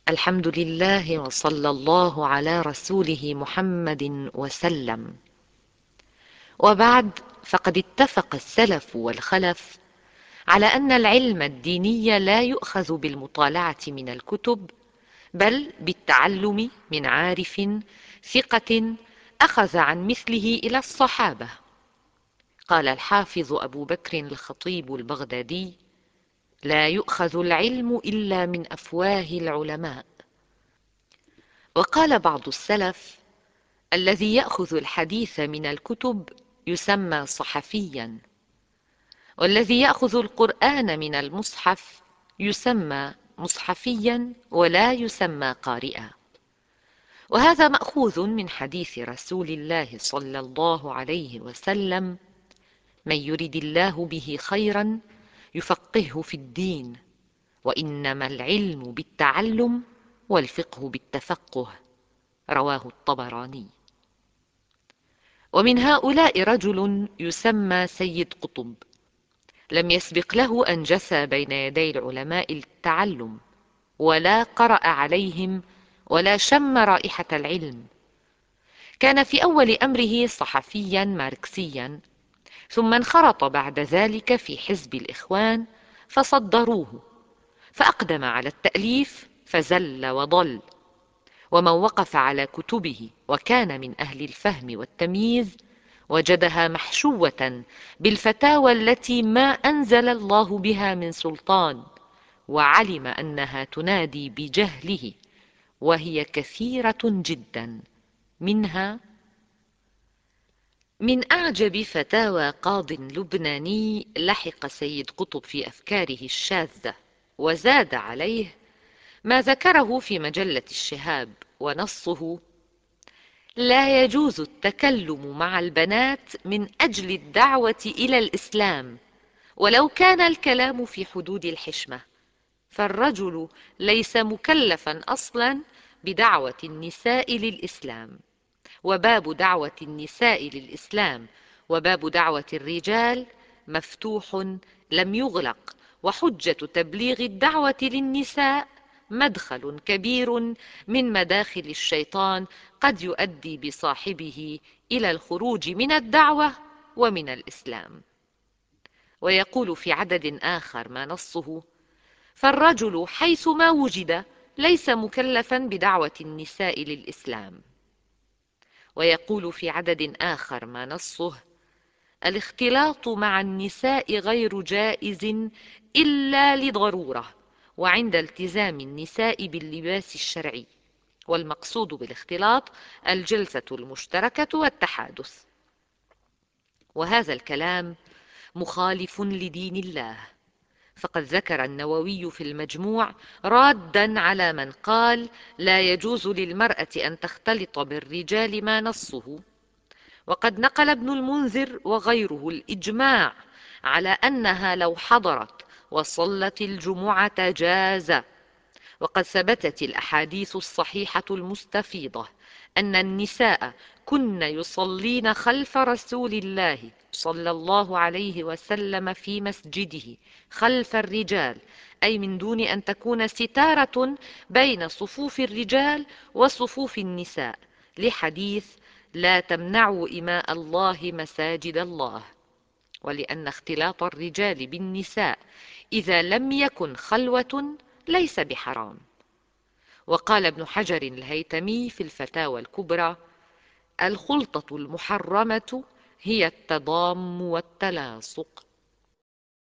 الحمد لله وصلى الله على رسوله محمد وسلم. وبعد، فقد اتفق السلف والخلف على أن العلم الديني لا يؤخذ بالمطالعة من الكتب، بل بالتعلم من عارف ثقة أخذ عن مثله إلى الصحابة. قال الحافظ أبو بكر الخطيب البغدادي: لا يؤخذ العلم إلا من أفواه العلماء. وقال بعض السلف: الذي يأخذ الحديث من الكتب يسمى صحفيا، والذي يأخذ القرآن من المصحف يسمى مصحفيا ولا يسمى قارئا. وهذا مأخوذ من حديث رسول الله صلى الله عليه وسلم: من يرد الله به خيرا يفقهه في الدين، وإنما العلم بالتعلم والفقه بالتفقه. رواه الطبراني. ومن هؤلاء رجل يسمى سيد قطب، لم يسبق له أن جثى بين يدي العلماء التعلم، ولا قرأ عليهم، ولا شم رائحة العلم. كان في أول أمره صحفيا ماركسيا، ثم انخرط بعد ذلك في حزب الإخوان فصدروه، فأقدم على التأليف فزل وضل. ومن وقف على كتبه وكان من أهل الفهم والتمييز وجدها محشوة بالفتاوى التي ما أنزل الله بها من سلطان، وعلم أنها تنادي بجهله، وهي كثيرة جدا. منها: من أعجب فتاوى قاض لبناني لحق سيد قطب في أفكاره الشاذة وزاد عليه ما ذكره في مجلة الشهاب، ونصه: لا يجوز التكلم مع البنات من أجل الدعوة إلى الإسلام، ولو كان الكلام في حدود الحشمة، فالرجل ليس مكلفا أصلا بدعوة النساء للإسلام، وباب دعوة النساء للإسلام وباب دعوة الرجال مفتوح لم يغلق، وحجة تبليغ الدعوة للنساء مدخل كبير من مداخل الشيطان قد يؤدي بصاحبه إلى الخروج من الدعوة ومن الإسلام. ويقول في عدد آخر ما نصه: فالرجل حيثما وجد ليس مكلفا بدعوة النساء للإسلام. ويقول في عدد آخر ما نصه: الاختلاط مع النساء غير جائز إلا لضرورة، وعند التزام النساء باللباس الشرعي، والمقصود بالاختلاط الجلسة المشتركة والتحادث. وهذا الكلام مخالف لدين الله، فقد ذكر النووي في المجموع رادا على من قال لا يجوز للمرأة أن تختلط بالرجال ما نصه. وقد نقل ابن المنذر وغيره الإجماع على أنها لو حضرت وصلت الجمعة جاز. وقد ثبتت الأحاديث الصحيحة المستفيضة أن النساء كن يصلين خلف رسول الله صلى الله عليه وسلم في مسجده خلف الرجال، أي من دون أن تكون ستارة بين صفوف الرجال وصفوف النساء، لحديث لا تمنعوا إماء الله مساجد الله. ولأن اختلاط الرجال بالنساء إذا لم يكن خلوة ليس بحرام. وقال ابن حجر الهيتمي في الفتاوى الكبرى: الخلطة المحرمة هي التضام والتلاصق.